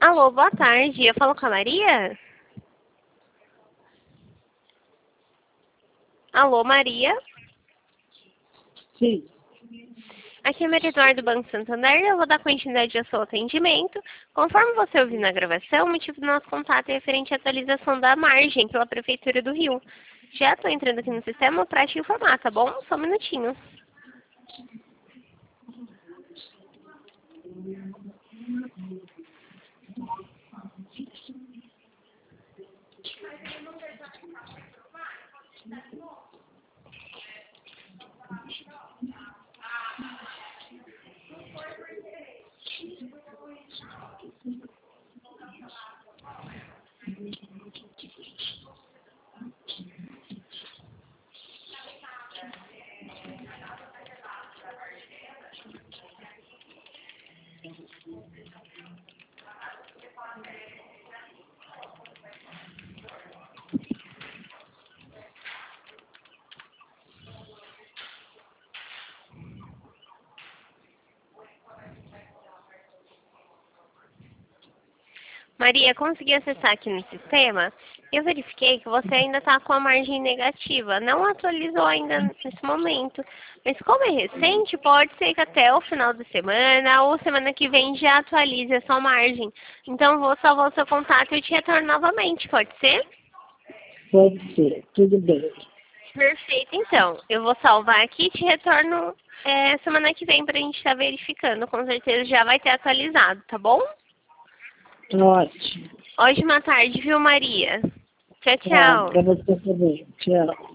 Alô, boa tarde. Eu falo com a Maria? Alô, Maria? Sim. Aqui é Maria Eduardo do Banco Santander. Eu vou dar continuidade ao seu atendimento. Conforme você ouviu na gravação, o motivo do nosso contato é referente à atualização da margem pela Prefeitura do Rio. Já estou entrando aqui no sistema para te informar, tá bom? Só um minutinho. Maria, consegui acessar aqui no sistema. Eu verifiquei que você ainda está com a margem negativa. Não atualizou ainda nesse momento. Mas como é recente, pode ser que até o final da semana ou semana que vem já atualize a sua margem. Então, vou salvar o seu contato e te retorno novamente, pode ser? Pode ser, tudo bem. Perfeito, então. Eu vou salvar aqui e te retorno semana que vem para a gente estar verificando. Com certeza já vai ter atualizado, tá bom? Ótimo. Ótima tarde, viu, Maria? Tchau, Tá, tchau. para você também. Tchau.